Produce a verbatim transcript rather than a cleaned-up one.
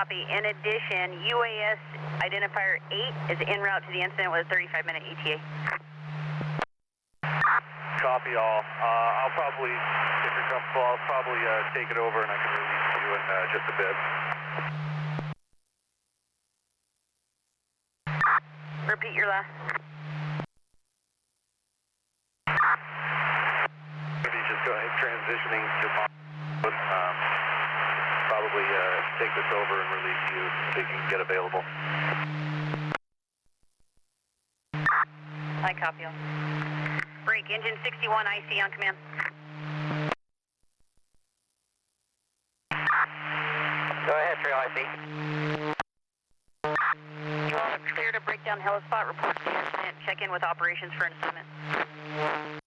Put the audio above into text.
Copy. In addition, U A S identifier eight is en route to the incident with a thirty-five minute E T A. Copy all. Uh, I'll probably, if you're comfortable, I'll probably uh, take it over and I can release you in uh, just a bit. Repeat your last. Maybe just go ahead transitioning to um, probably uh, take this over and release you so you can get available. I copy all. Break, engine sixty-one, I C on command. Go ahead, Trail I C. Clear to break down helispot, report to the incident, check in with operations for an assignment.